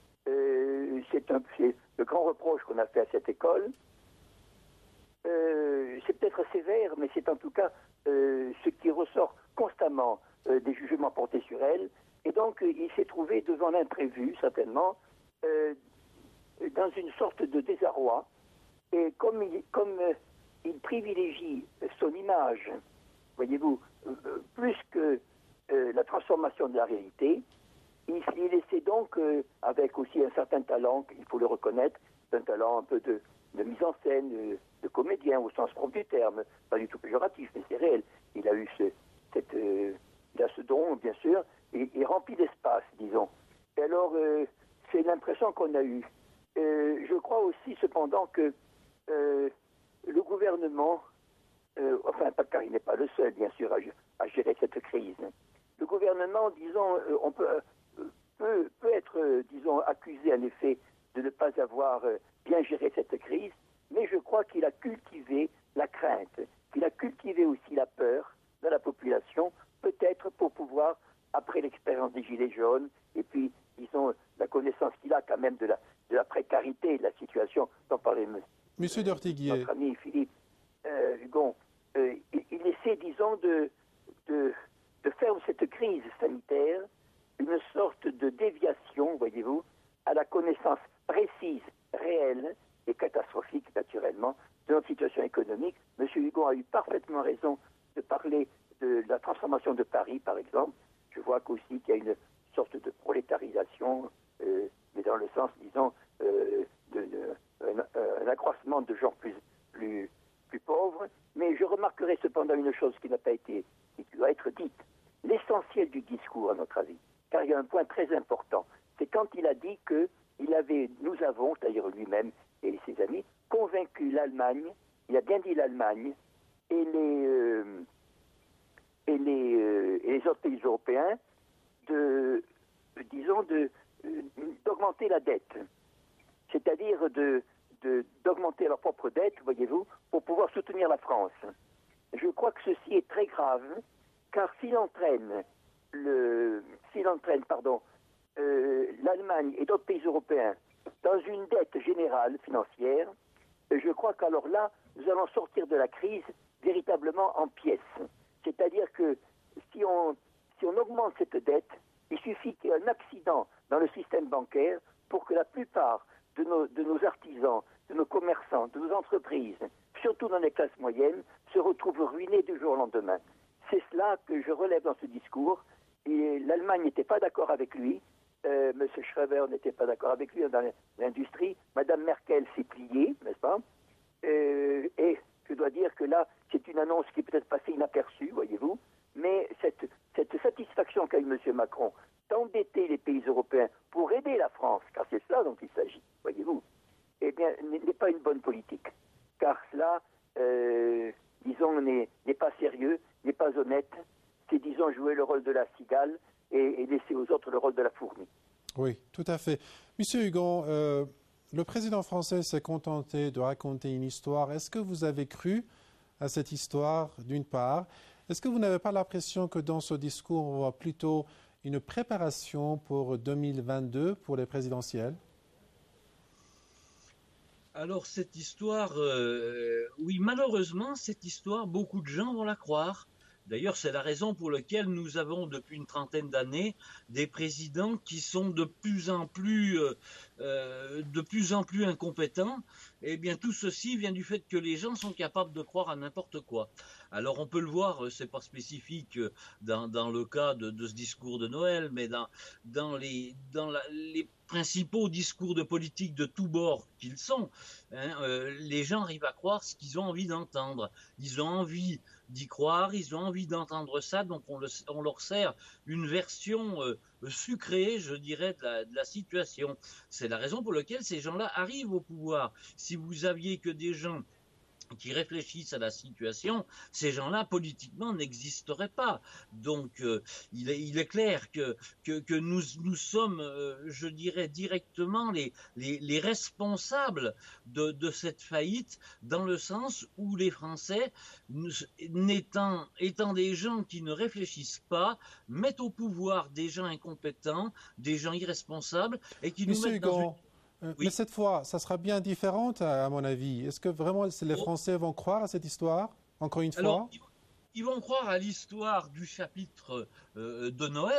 Euh, c'est, un, c'est le grand reproche qu'on a fait à cette école. Euh, c'est peut-être sévère, mais c'est en tout cas euh, ce qui ressort constamment euh, des jugements portés sur elle. Et donc, euh, il s'est trouvé devant l'imprévu, certainement, euh, dans une sorte de désarroi. Et comme il, comme, euh, il privilégie son image, voyez-vous, euh, plus que euh, la transformation de la réalité. Il, il essaie donc, euh, avec aussi un certain talent, il faut le reconnaître, un talent un peu de, de mise en scène, de, de comédien au sens propre du terme, pas du tout péjoratif, mais c'est réel. Il a eu ce, cette, euh, il a ce don, bien sûr, et, et rempli d'espace, disons. Et alors, euh, c'est l'impression qu'on a eue. Euh, je crois aussi, cependant, que euh, le gouvernement, euh, enfin, car il n'est pas le seul, bien sûr, à, à gérer cette crise. Le gouvernement, disons, euh, on peut, euh, peut, peut être, euh, disons, accusé, en effet, de ne pas avoir euh, bien géré cette crise, mais je crois qu'il a cultivé la crainte, qu'il a cultivé aussi la peur dans la population, peut-être pour pouvoir, après l'expérience des Gilets jaunes, et puis, disons, la connaissance qu'il a quand même de la, de la précarité de la situation dont parlait M. Monsieur d'Ortiguier. Notre ami Philippe euh, Hugon, euh, il, il essaie, disons, de, de, de faire de cette crise sanitaire une sorte de déviation, voyez-vous, à la connaissance précise, réelle et catastrophique, naturellement, de notre situation économique. M. Hugon a eu parfaitement raison de parler de la transformation de Paris, par exemple. Je vois qu'aussi qu'il y a une sorte de prolétarisation, euh, mais dans le sens, disons, euh, de, de, un, un accroissement de gens plus, plus, plus pauvres. Mais je remarquerai cependant une chose qui n'a pas été, qui doit être dite. L'essentiel du discours, à notre avis, car il y a un point très important, c'est quand il a dit que il avait, nous avons, c'est-à-dire lui-même et ses amis, convaincu l'Allemagne, il a bien dit l'Allemagne, et les, euh, et les, euh, et les autres pays européens, de, disons, de, euh, d'augmenter la dette. C'est-à-dire de, de, d'augmenter leur propre dette, voyez-vous, pour pouvoir soutenir la France. Je crois que ceci est très grave, car s'il entraîne, le, s'il entraîne, pardon, euh, l'Allemagne et d'autres pays européens dans une dette générale financière, je crois qu'alors là, nous allons sortir de la crise véritablement en pièces. C'est-à-dire que si on, si on augmente cette dette, il suffit qu'il y ait un accident dans le système bancaire pour que la plupart de nos, de nos artisans, de nos commerçants, de nos entreprises, surtout dans les classes moyennes, se retrouvent ruinés du jour au lendemain. C'est cela que je relève dans ce discours. Et l'Allemagne n'était pas d'accord avec lui. Euh, M. Schreiber n'était pas d'accord avec lui dans l'industrie. Mme Merkel s'est pliée, n'est-ce pas? euh, Et je dois dire que là, c'est une annonce qui est peut-être passée inaperçue, voyez-vous. Mais cette, cette satisfaction qu'a eu M. Macron d'endetter les pays européens pour aider la France, car c'est cela dont il s'agit, voyez-vous, eh bien, n'est pas une bonne politique. Car cela, euh, disons, n'est, n'est pas sérieux, n'est pas honnête. C'est, disons, jouer le rôle de la cigale et, et laisser aux autres le rôle de la fourmi. Oui, tout à fait. Monsieur Hugon, euh, le président français s'est contenté de raconter une histoire. Est-ce que vous avez cru à cette histoire, d'une part? Est-ce que vous n'avez pas l'impression que dans ce discours, on voit plutôt une préparation pour deux mille vingt-deux, pour les présidentielles? Alors, cette histoire, euh, oui, malheureusement, cette histoire, beaucoup de gens vont la croire. D'ailleurs, c'est la raison pour laquelle nous avons depuis une trentaine d'années des présidents qui sont de plus en plus, euh, euh, de plus en plus incompétents. Eh bien, tout ceci vient du fait que les gens sont capables de croire à n'importe quoi. Alors, on peut le voir, c'est pas spécifique dans, dans le cas de, de ce discours de Noël, mais dans, dans, les, dans la, les principaux discours de politique de tous bords qu'ils sont, hein, euh, les gens arrivent à croire ce qu'ils ont envie d'entendre. Ils ont envie d'y croire, ils ont envie d'entendre ça, donc on, le, on leur sert une version euh, sucrée, je dirais, de la, de la situation. C'est la raison pour laquelle ces gens-là arrivent au pouvoir. Si vous aviez que des gens qui réfléchissent à la situation, ces gens-là, politiquement, n'existeraient pas. Donc, euh, il, est, il est clair que, que, que nous, nous sommes, euh, je dirais, directement les, les, les responsables de, de cette faillite, dans le sens où les Français, n'étant, étant des gens qui ne réfléchissent pas, mettent au pouvoir des gens incompétents, des gens irresponsables, et qui Monsieur nous mettent Hugon. dans une... Oui. Mais cette fois, ça sera bien différent, à mon avis. Est-ce que vraiment les Français vont croire à cette histoire, encore une Alors, fois? ils vont croire à l'histoire du chapitre euh, de Noël,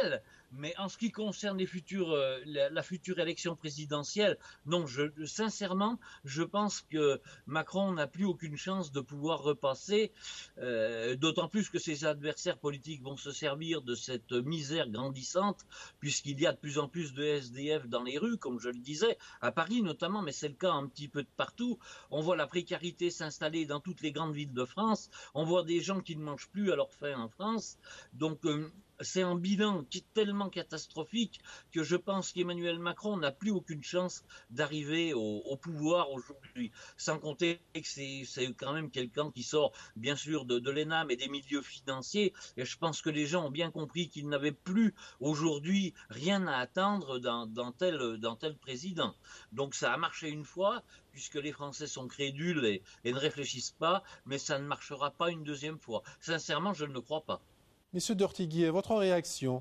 Mais en ce qui concerne les futures, euh, la, la future élection présidentielle, non, je, sincèrement, je pense que Macron n'a plus aucune chance de pouvoir repasser, euh, d'autant plus que ses adversaires politiques vont se servir de cette misère grandissante, puisqu'il y a de plus en plus de S D F dans les rues, comme je le disais, à Paris notamment, mais c'est le cas un petit peu de partout. On voit la précarité s'installer dans toutes les grandes villes de France, on voit des gens qui ne mangent plus à leur faim en France, donc... Euh, c'est un bilan qui est tellement catastrophique que je pense qu'Emmanuel Macron n'a plus aucune chance d'arriver au, au pouvoir aujourd'hui. Sans compter que c'est, c'est quand même quelqu'un qui sort, bien sûr, de, de l'E N A M et des milieux financiers. Et je pense que les gens ont bien compris qu'ils n'avaient plus aujourd'hui rien à attendre d'un, d'un, tel, d'un tel président. Donc ça a marché une fois, puisque les Français sont crédules et, et ne réfléchissent pas, mais ça ne marchera pas une deuxième fois. Sincèrement, je ne le crois pas. Monsieur d'Ortiguier, votre réaction?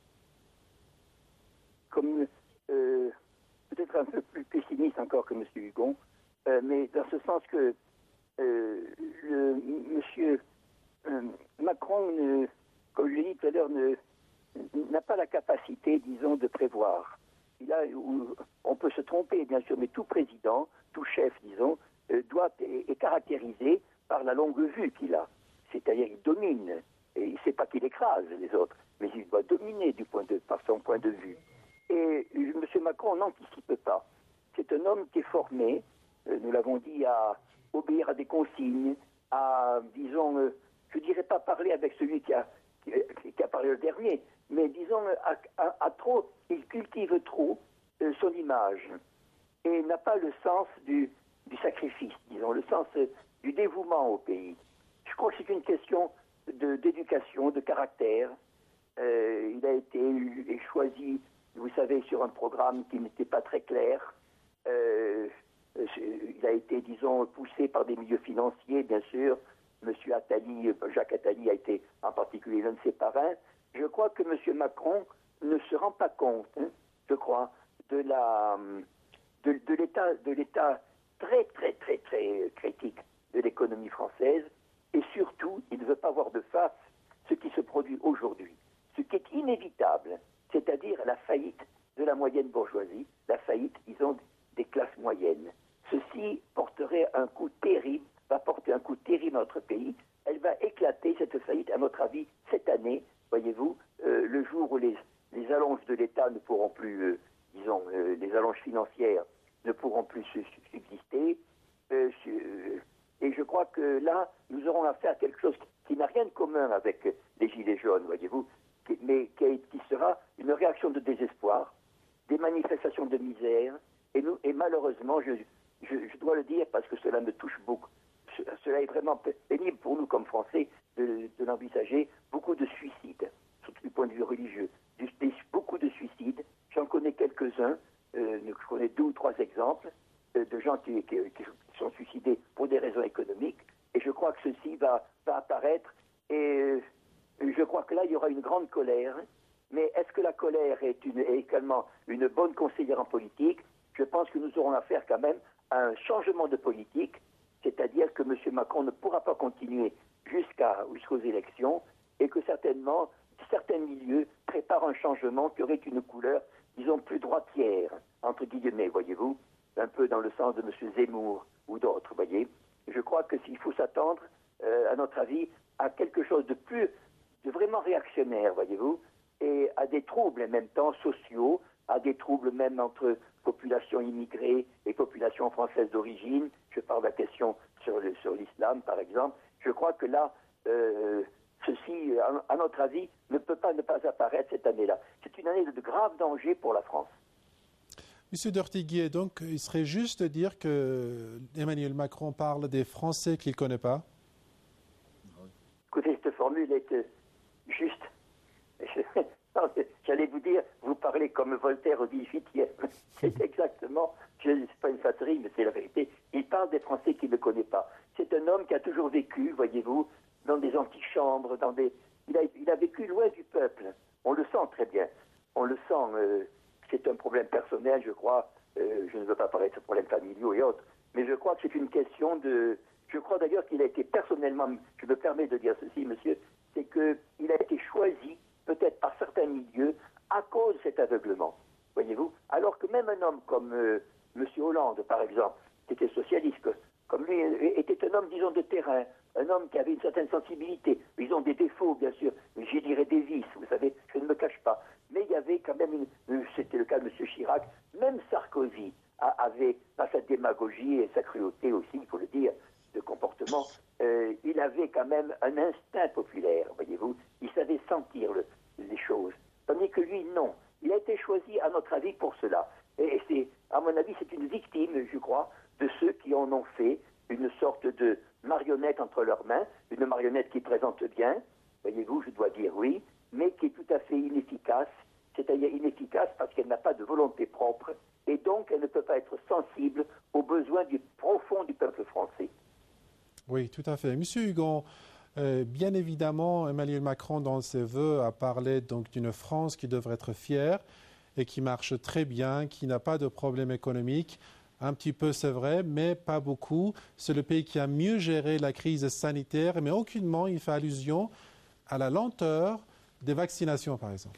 Comme euh, peut-être un peu plus pessimiste encore que M. Hugon, euh, mais dans ce sens que euh, le, M. Euh, Macron, ne, comme je l'ai dit tout à l'heure, ne, n'a pas la capacité, disons, de prévoir. Il a, on peut se tromper, bien sûr, mais tout président, tout chef, disons, euh, doit est, est caractérisé par la longue vue qu'il a. C'est-à-dire qu'il domine. Et il ne sait pas qu'il écrase les autres, mais il doit dominer du point de, par son point de vue. Et M. Macron n'anticipe pas. C'est un homme qui est formé, euh, nous l'avons dit, à obéir à des consignes, à, disons, euh, je ne dirais pas parler avec celui qui a, qui, qui a parlé le dernier, mais disons, à, à, à trop, il cultive trop euh, son image et n'a pas le sens du, du sacrifice, disons, le sens euh, du dévouement au pays. Je crois que c'est une question De, d'éducation, de caractère. Euh, il a été élu, choisi, vous savez, sur un programme qui n'était pas très clair. Euh, il a été, disons, poussé par des milieux financiers, bien sûr. Monsieur Attali, Jacques Attali a été en particulier l'un de ses parrains. Je crois que M. Macron ne se rend pas compte, hein, je crois, de la, de, de l'état, de l'état très, très, très, très critique de l'économie française. Et surtout, il ne veut pas voir de face ce qui se produit aujourd'hui, ce qui est inévitable, c'est-à-dire la faillite de la moyenne bourgeoisie, la faillite, disons, des classes moyennes. Ceci porterait un coup terrible, va porter un coup terrible à notre pays. Elle va éclater, cette faillite, à notre avis, cette année, voyez-vous, euh, le jour où les, les allonges de l'État ne pourront plus, euh, disons, euh, les allonges financières ne pourront plus subsister. Euh, euh, Et je crois que là, nous aurons affaire à quelque chose qui n'a rien de commun avec les Gilets jaunes, voyez-vous, mais qui, qui sera une réaction de désespoir, des manifestations de misère, et, nous, et malheureusement, je, je, je dois le dire parce que cela me touche beaucoup, cela est vraiment pénible pour nous comme Français de, de l'envisager, beaucoup de suicides, surtout du point de vue religieux, du, des, beaucoup de suicides, j'en connais quelques-uns, euh, je connais deux ou trois exemples, de gens qui, qui, qui sont suicidés pour des raisons économiques, et je crois que ceci va, va apparaître, et je crois que là, il y aura une grande colère, mais est-ce que la colère est, une, est également une bonne conseillère en politique? Je pense que nous aurons affaire quand même à un changement de politique, c'est-à-dire que M. Macron ne pourra pas continuer jusqu'à, jusqu'aux élections, et que certainement, certains milieux préparent un changement qui aurait une couleur, disons, plus droitière, entre guillemets, voyez-vous, un peu dans le sens de M. Zemmour ou d'autres, voyez. Je crois que s'il faut s'attendre, euh, à notre avis, à quelque chose de plus, de vraiment réactionnaire, voyez-vous, et à des troubles en même temps sociaux, à des troubles même entre population immigrée et population française d'origine. Je parle de la question sur, le, sur l'islam, par exemple. Je crois que là, euh, ceci, à, à notre avis, ne peut pas ne pas apparaître cette année-là. C'est une année de grave danger pour la France. Monsieur d'Ortiguier, donc il serait juste de dire que Emmanuel Macron parle des Français qu'il ne connaît pas? Écoutez, cette formule est euh, juste. J'allais vous dire, vous parlez comme Voltaire au dix-huitième. C'est exactement, ce n'est pas une flatterie, mais c'est la vérité. Il parle des Français qu'il ne connaît pas. C'est un homme qui a toujours vécu, voyez-vous, dans des antichambres, dans des... Il a, il a vécu loin du peuple. On le sent très bien. On le sent... Euh, c'est un problème personnel, je crois. Euh, je ne veux pas parler de ce problème familiaux et autres, mais je crois que c'est une question de... Je crois d'ailleurs qu'il a été personnellement... Je me permets de dire ceci, monsieur, c'est qu'il a été choisi, peut-être par certains milieux, à cause de cet aveuglement, voyez-vous. Alors que même un homme comme euh, M. Hollande, par exemple, qui était socialiste, comme lui, était un homme, disons, de terrain, un homme qui avait une certaine sensibilité. Ils ont des défauts, bien sûr, mais je dirais des vices, vous savez, je ne me cache pas. Mais il y avait quand même, une, c'était le cas de M. Chirac, même Sarkozy avait, par sa démagogie et sa cruauté aussi, il faut le dire, de comportement, euh, il avait quand même un instinct populaire, voyez-vous. Il savait sentir le, les choses. Tandis que lui, non. Il a été choisi, à notre avis, pour cela. Et c'est, à mon avis, c'est une victime, je crois, de ceux qui en ont fait une sorte de marionnette entre leurs mains, une marionnette qui présente bien, voyez-vous, je dois dire oui, mais qui est tout à fait inefficace, c'est-à-dire inefficace parce qu'elle n'a pas de volonté propre, et donc elle ne peut pas être sensible aux besoins du profond du peuple français. Oui, tout à fait. Monsieur Hugon, euh, bien évidemment, Emmanuel Macron, dans ses vœux, a parlé donc d'une France qui devrait être fière et qui marche très bien, qui n'a pas de problème économique. Un petit peu, c'est vrai, mais pas beaucoup. C'est le pays qui a mieux géré la crise sanitaire, mais aucunement il fait allusion à la lenteur des vaccinations, par exemple.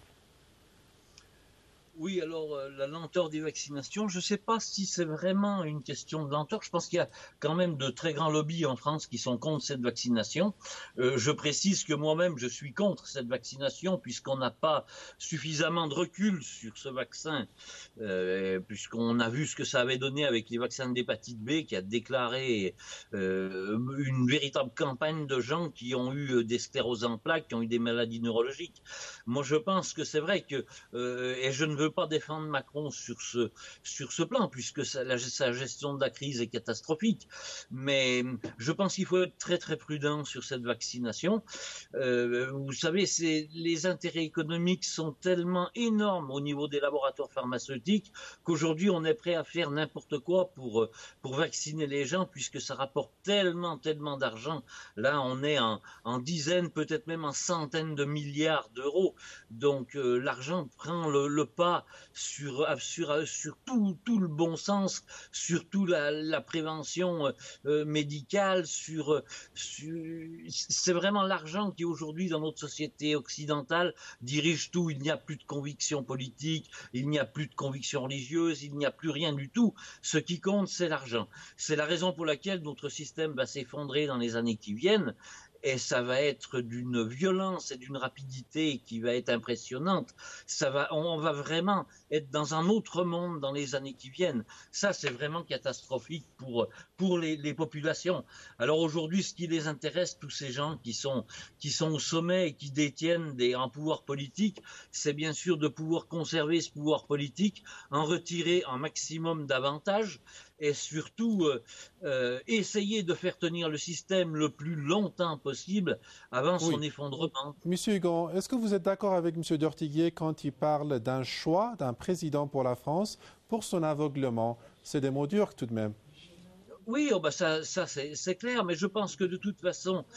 Oui, alors euh, la lenteur des vaccinations, je ne sais pas si c'est vraiment une question de lenteur. Je pense qu'il y a quand même de très grands lobbies en France qui sont contre cette vaccination. Euh, je précise que moi-même, je suis contre cette vaccination puisqu'on n'a pas suffisamment de recul sur ce vaccin, euh, puisqu'on a vu ce que ça avait donné avec les vaccins d'hépatite B qui a déclaré euh, une véritable campagne de gens qui ont eu des scléroses en plaques, qui ont eu des maladies neurologiques. Moi, je pense que c'est vrai que, euh, et je ne veux pas défendre Macron sur ce, sur ce plan, puisque sa, la, sa gestion de la crise est catastrophique. Mais je pense qu'il faut être très très prudent sur cette vaccination. Euh, vous savez, c'est, les intérêts économiques sont tellement énormes au niveau des laboratoires pharmaceutiques qu'aujourd'hui on est prêt à faire n'importe quoi pour, pour vacciner les gens, puisque ça rapporte tellement, tellement d'argent. Là, on est en, en dizaines, peut-être même en centaines de milliards d'euros. Donc euh, l'argent prend le, le pas sur, sur, sur tout, tout le bon sens, surtout la, la prévention euh, médicale, sur, sur c'est vraiment l'argent qui aujourd'hui dans notre société occidentale dirige tout. Il n'y a plus de conviction politique, il n'y a plus de conviction religieuse, il n'y a plus rien du tout. Ce qui compte, c'est l'argent. C'est la raison pour laquelle notre système va s'effondrer dans les années qui viennent. Et ça va être d'une violence et d'une rapidité qui va être impressionnante. Ça va, on va vraiment être dans un autre monde dans les années qui viennent. Ça, c'est vraiment catastrophique pour, pour les, les populations. Alors aujourd'hui, ce qui les intéresse, tous ces gens qui sont, qui sont au sommet et qui détiennent des, un pouvoir politique, c'est bien sûr de pouvoir conserver ce pouvoir politique, en retirer un maximum d'avantages, et surtout euh, euh, essayer de faire tenir le système le plus longtemps possible avant son oui. effondrement. Monsieur Hugon, est-ce que vous êtes d'accord avec Monsieur d'Ortiguier quand il parle d'un choix d'un président pour la France pour son aveuglement? C'est des mots durs tout de même. Oui, oh bah ça, ça c'est, c'est clair, mais je pense que de toute façon,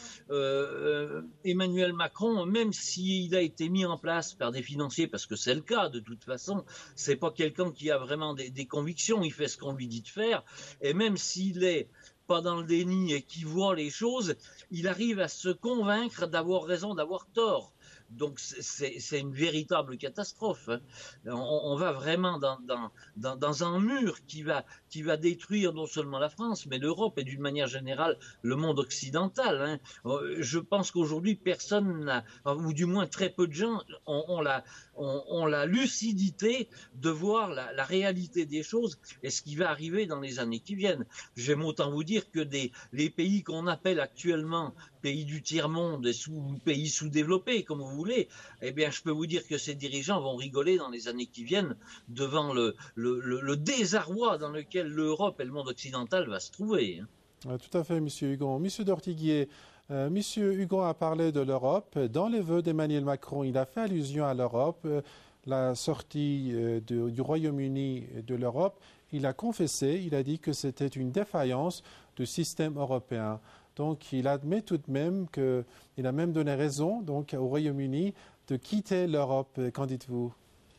euh, Emmanuel Macron, même s'il a été mis en place par des financiers, parce que c'est le cas de toute façon, c'est pas quelqu'un qui a vraiment des, des convictions, il fait ce qu'on lui dit de faire, et même s'il est pas dans le déni et qui voit les choses, il arrive à se convaincre d'avoir raison, d'avoir tort. Donc c'est, c'est une véritable catastrophe. Hein. On, on va vraiment dans, dans, dans, dans un mur qui va, qui va détruire non seulement la France, mais l'Europe et d'une manière générale le monde occidental. Hein. Je pense qu'aujourd'hui personne n'a, ou du moins très peu de gens, ont, ont, la, ont, ont la lucidité de voir la, la réalité des choses et ce qui va arriver dans les années qui viennent. J'aime autant vous dire que des, les pays qu'on appelle actuellement pays du tiers-monde et sous, pays sous-développés, comme vous voulez, eh bien, je peux vous dire que ces dirigeants vont rigoler dans les années qui viennent devant le, le, le, le désarroi dans lequel l'Europe et le monde occidental va se trouver. Ah, tout à fait, Monsieur Hugon. Monsieur d'Ortiguier, euh, Monsieur Hugon a parlé de l'Europe. Dans les vœux d'Emmanuel Macron, il a fait allusion à l'Europe, euh, la sortie euh, de, du Royaume-Uni de l'Europe. Il a confessé, il a dit que c'était une défaillance du système européen. Donc, il admet tout de même qu'il a même donné raison donc, au Royaume-Uni de quitter l'Europe. Qu'en dites-vous?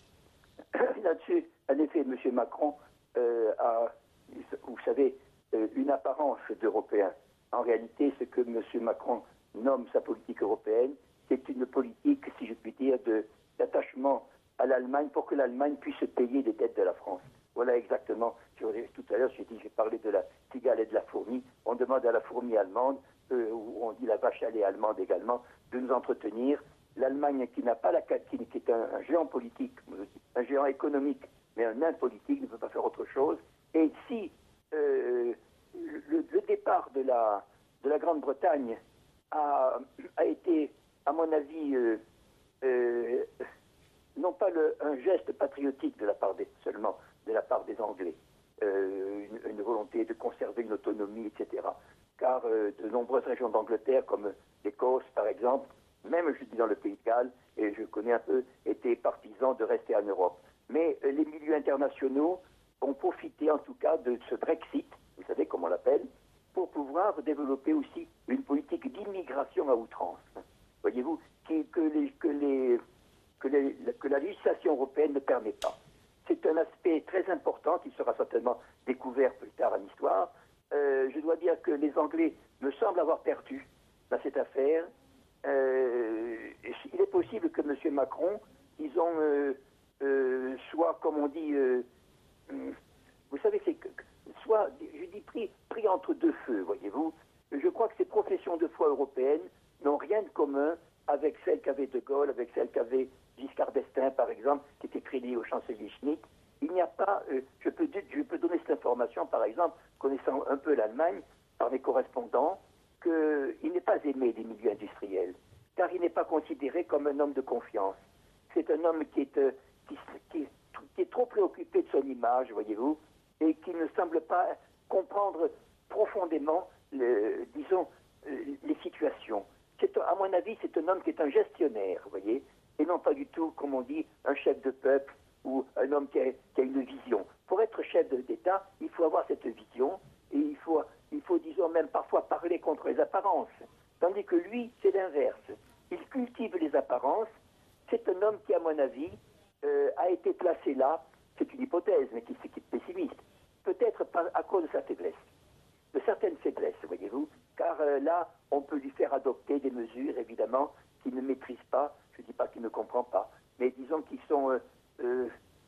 Là-dessus, en effet, M. Macron euh, a, vous savez, euh, une apparence d'Européen. En réalité, ce que M. Macron nomme sa politique européenne, c'est une politique, si je puis dire, de, d'attachement à l'Allemagne pour que l'Allemagne puisse payer les dettes de la France. Voilà exactement. Tout à l'heure, j'ai dit, j'ai parlé de la cigale et de la fourmi. On demande à la fourmi allemande, euh, ou on dit la vache à lait allemande également, de nous entretenir. L'Allemagne qui n'a pas la qui, qui est un, un géant politique, un géant économique, mais un nain politique, ne peut pas faire autre chose. Et si euh, le, le départ de la, de la Grande-Bretagne a, a été, à mon avis, euh, euh, non pas le, un geste patriotique de la part des, seulement de la part des Anglais, euh, une, une volonté de conserver une autonomie, et cetera. Car euh, de nombreuses régions d'Angleterre, comme l'Écosse par exemple, même je dis dans le Pays de Galles, et je connais un peu, étaient partisans de rester en Europe. Mais euh, les milieux internationaux ont profité en tout cas de ce Brexit, vous savez comment on l'appelle, pour pouvoir développer aussi une politique d'immigration à outrance. Voyez-vous, qui, que, les, que, les, que, les, que la législation européenne ne permet pas. C'est un aspect très important qui sera certainement découvert plus tard en histoire. Euh, je dois dire que les Anglais me semblent avoir perdu dans cette affaire. Euh, il est possible que M. Macron, disons, euh, euh, soit, comme on dit, euh, vous savez, c'est que, soit, je dis, pris, pris entre deux feux, voyez-vous. Je crois que ces professions de foi européennes n'ont rien de commun avec celles qu'avait De Gaulle, avec celles qu'avait Giscard d'Estaing, par exemple, qui était très lié au chancelier Schmitt. Il n'y a pas, euh, je, peux, je peux donner cette information, par exemple, connaissant un peu l'Allemagne, par mes correspondants, qu'il n'est pas aimé des milieux industriels, car il n'est pas considéré comme un homme de confiance. C'est un homme qui est, euh, qui, qui, qui est trop préoccupé de son image, voyez-vous, et qui ne semble pas comprendre profondément, le, disons, euh, les situations. C'est, à mon avis, c'est un homme qui est un gestionnaire, vous voyez, et non pas du tout, comme on dit, un chef de peuple ou un homme qui a, qui a une vision. Pour être chef d'État, il faut avoir cette vision et il faut, il faut, disons, même parfois parler contre les apparences. Tandis que lui, c'est l'inverse. Il cultive les apparences. C'est un homme qui, à mon avis, euh, a été placé là, c'est une hypothèse, mais qui, qui est pessimiste, peut-être par, à cause de sa faiblesse, de certaines faiblesses, voyez-vous, car euh, là, on peut lui faire adopter des mesures, évidemment, qu'il ne maîtrise pas, je ne dis pas qu'il ne comprend pas, mais disons qu'ils sont euh, euh,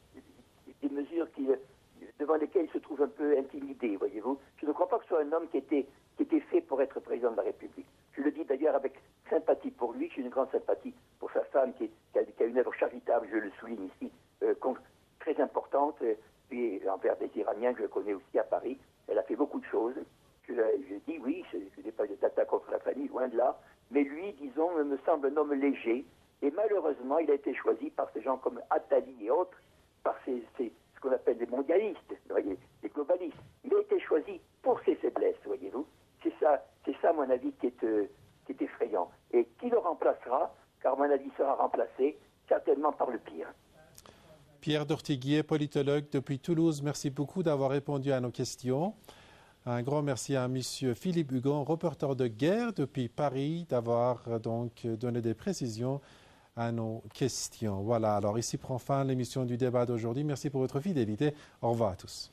des mesures qui, devant lesquelles il se trouve un peu intimidé, voyez-vous. Je ne crois pas que ce soit un homme qui était, qui était fait pour être président de la République. Je le dis d'ailleurs avec sympathie pour lui, j'ai une grande sympathie pour sa femme qui, est, qui, a, qui a une œuvre charitable, je le souligne ici, euh, très importante, euh, puis envers des Iraniens, je le connais aussi à Paris, elle a fait beaucoup de choses. Je, je dis oui, je n'ai pas d'attaque contre la famille, loin de là, mais lui, disons, me semble un homme léger, et malheureusement, il a été choisi par ces gens comme Attali et autres, par ces, ces, ce qu'on appelle des mondialistes, voyez, des globalistes. Il a été choisi pour ses faiblesses, voyez-vous. C'est ça, c'est ça, à mon avis, qui est, euh, qui est effrayant. Et qui le remplacera, car à mon avis, sera remplacé certainement par le pire. Pierre d'Ortiguier, politologue depuis Toulouse, merci beaucoup d'avoir répondu à nos questions. Un grand merci à M. Philippe Hugon, reporter de guerre depuis Paris, d'avoir donc donné des précisions à nos questions. Voilà, alors ici prend fin l'émission du débat d'aujourd'hui. Merci pour votre fidélité. Au revoir à tous.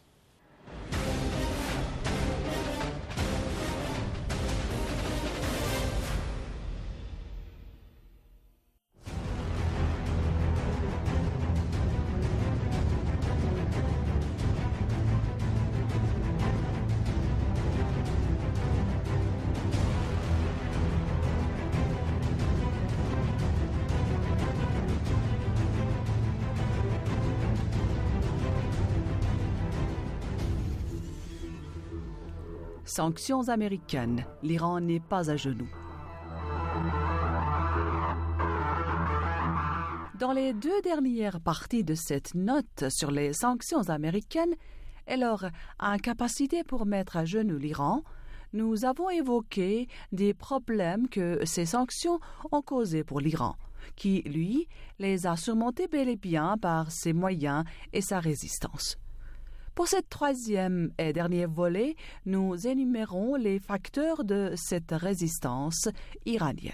Sanctions américaines. L'Iran n'est pas à genoux. Dans les deux dernières parties de cette note sur les sanctions américaines et leur incapacité pour mettre à genoux l'Iran, nous avons évoqué des problèmes que ces sanctions ont causés pour l'Iran, qui, lui, les a surmontés bel et bien par ses moyens et sa résistance. Pour ce troisième et dernier volet, nous énumérons les facteurs de cette résistance iranienne.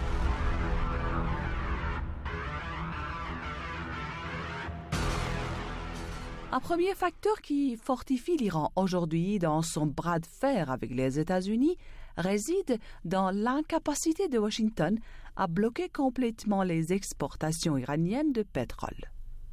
Un premier facteur qui fortifie l'Iran aujourd'hui dans son bras de fer avec les États-Unis réside dans l'incapacité de Washington à bloquer complètement les exportations iraniennes de pétrole.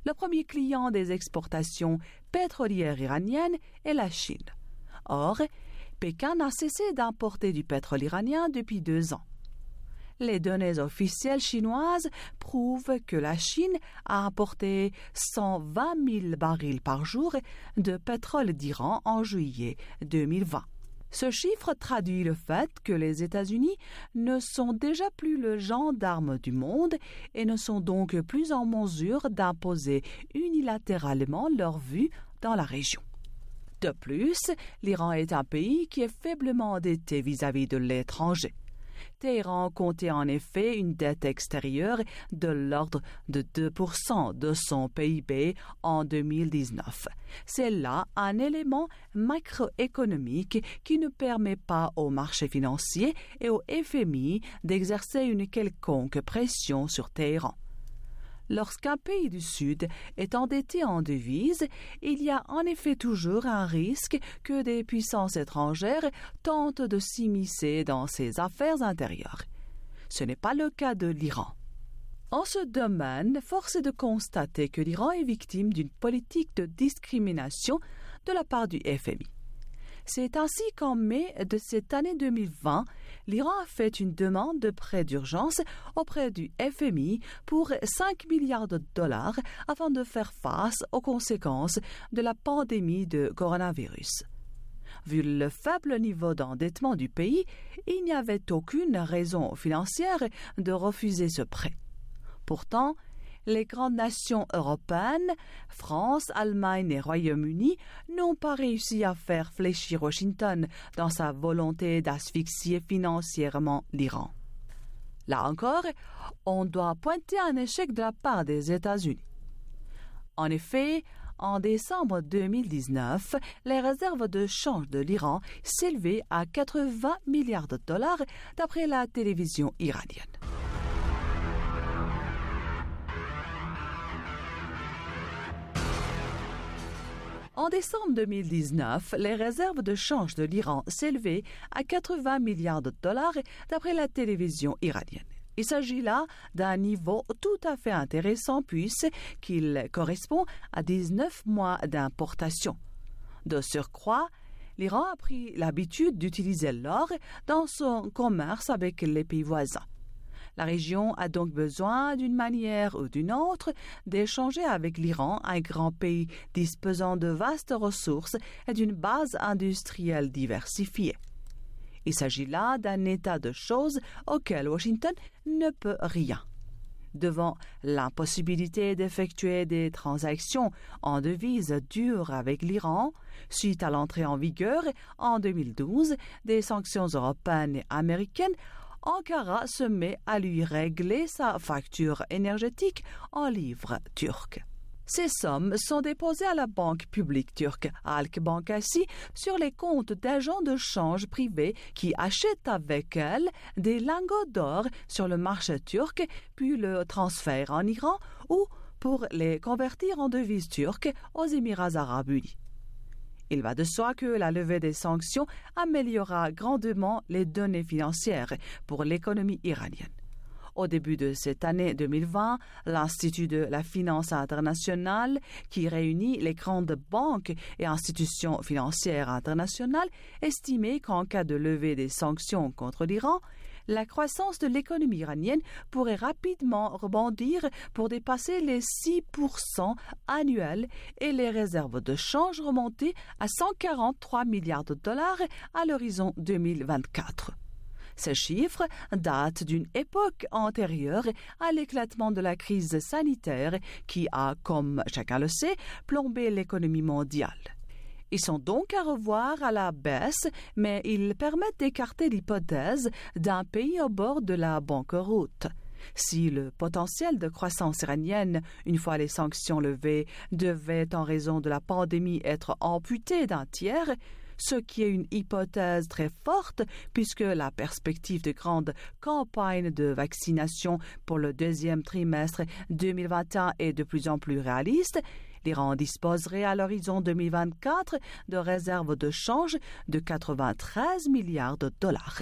Le premier client des exportations pétrolières iraniennes est la Chine. Or, Pékin n'a cessé d'importer du pétrole iranien depuis deux ans. Les données officielles chinoises prouvent que la Chine a importé cent vingt mille barils par jour de pétrole d'Iran en juillet deux mille vingt. Ce chiffre traduit le fait que les États-Unis ne sont déjà plus le gendarme du monde et ne sont donc plus en mesure d'imposer unilatéralement leur vue dans la région. De plus, l'Iran est un pays qui est faiblement endetté vis-à-vis de l'étranger. Téhéran comptait en effet une dette extérieure de l'ordre de deux pour cent de son P I B en deux mille dix-neuf. C'est là un élément macroéconomique qui ne permet pas aux marchés financiers et au F M I d'exercer une quelconque pression sur Téhéran. Lorsqu'un pays du Sud est endetté en devises, il y a en effet toujours un risque que des puissances étrangères tentent de s'immiscer dans ses affaires intérieures. Ce n'est pas le cas de l'Iran. En ce domaine, force est de constater que l'Iran est victime d'une politique de discrimination de la part du F M I. C'est ainsi qu'en mai de cette année deux mille vingt, l'Iran a fait une demande de prêt d'urgence auprès du F M I pour cinq milliards de dollars afin de faire face aux conséquences de la pandémie de coronavirus. Vu le faible niveau d'endettement du pays, il n'y avait aucune raison financière de refuser ce prêt. Pourtant, les grandes nations européennes, France, Allemagne et Royaume-Uni, n'ont pas réussi à faire fléchir Washington dans sa volonté d'asphyxier financièrement l'Iran. Là encore, on doit pointer un échec de la part des États-Unis. En effet, en décembre deux mille dix-neuf, les réserves de change de l'Iran s'élevaient à quatre-vingts milliards de dollars d'après la télévision iranienne. En décembre deux mille dix-neuf, les réserves de change de l'Iran s'élevaient à quatre-vingts milliards de dollars d'après la télévision iranienne. Il s'agit là d'un niveau tout à fait intéressant puisqu'il correspond à dix-neuf mois d'importation. De surcroît, l'Iran a pris l'habitude d'utiliser l'or dans son commerce avec les pays voisins. La région a donc besoin, d'une manière ou d'une autre, d'échanger avec l'Iran, un grand pays disposant de vastes ressources et d'une base industrielle diversifiée. Il s'agit là d'un état de choses auquel Washington ne peut rien. Devant l'impossibilité d'effectuer des transactions en devises dures avec l'Iran, suite à l'entrée en vigueur en deux mille douze des sanctions européennes et américaines, Ankara se met à lui régler sa facture énergétique en livres turcs. Ces sommes sont déposées à la banque publique turque Halk Bankası sur les comptes d'agents de change privés qui achètent avec elles des lingots d'or sur le marché turc, puis le transfèrent en Iran ou pour les convertir en devises turques aux Émirats arabes unis. Il va de soi que la levée des sanctions améliorera grandement les données financières pour l'économie iranienne. Au début de cette année deux mille vingt, l'Institut de la finance internationale, qui réunit les grandes banques et institutions financières internationales, estimait qu'en cas de levée des sanctions contre l'Iran, la croissance de l'économie iranienne pourrait rapidement rebondir pour dépasser les six pour cent annuels et les réserves de change remonter à cent quarante-trois milliards de dollars à l'horizon deux mille vingt-quatre. Ces chiffres datent d'une époque antérieure à l'éclatement de la crise sanitaire qui a, comme chacun le sait, plombé l'économie mondiale. Ils sont donc à revoir à la baisse, mais ils permettent d'écarter l'hypothèse d'un pays au bord de la banqueroute. Si le potentiel de croissance iranienne, une fois les sanctions levées, devait en raison de la pandémie être amputé d'un tiers, ce qui est une hypothèse très forte puisque la perspective de grande campagne de vaccination pour le deuxième trimestre deux mille vingt et un est de plus en plus réaliste, l'Iran disposerait à l'horizon deux mille vingt-quatre de réserves de change de quatre-vingt-treize milliards de dollars.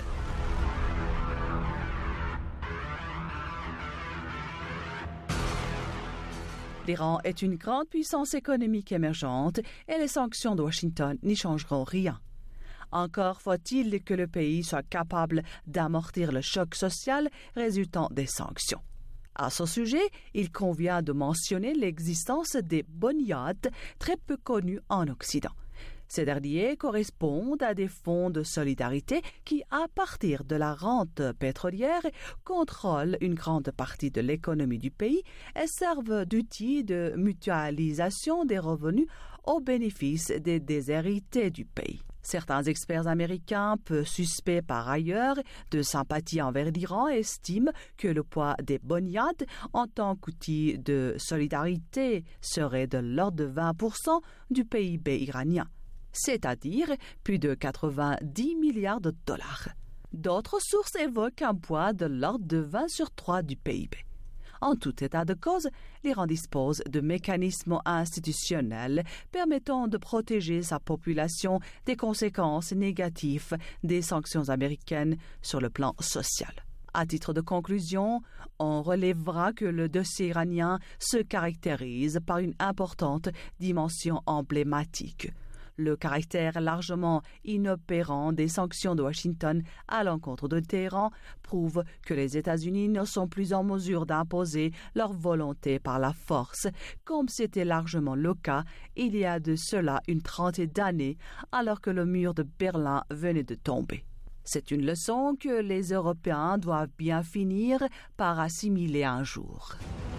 L'Iran est une grande puissance économique émergente et les sanctions de Washington n'y changeront rien. Encore faut-il que le pays soit capable d'amortir le choc social résultant des sanctions. À ce sujet, il convient de mentionner l'existence des bonyads très peu connus en Occident. Ces derniers correspondent à des fonds de solidarité qui, à partir de la rente pétrolière, contrôlent une grande partie de l'économie du pays et servent d'outils de mutualisation des revenus au bénéfice des déshérités du pays. Certains experts américains, peu suspects par ailleurs de sympathie envers l'Iran, estiment que le poids des bonyads en tant qu'outil de solidarité serait de l'ordre de vingt pour cent du P I B iranien, c'est-à-dire plus de quatre-vingt-dix milliards de dollars. D'autres sources évoquent un poids de l'ordre de vingt sur trois du P I B. En tout état de cause, l'Iran dispose de mécanismes institutionnels permettant de protéger sa population des conséquences négatives des sanctions américaines sur le plan social. À titre de conclusion, on relèvera que le dossier iranien se caractérise par une importante dimension emblématique. Le caractère largement inopérant des sanctions de Washington à l'encontre de Téhéran prouve que les États-Unis ne sont plus en mesure d'imposer leur volonté par la force, comme c'était largement le cas il y a de cela une trentaine d'années, alors que le mur de Berlin venait de tomber. C'est une leçon que les Européens doivent bien finir par assimiler un jour.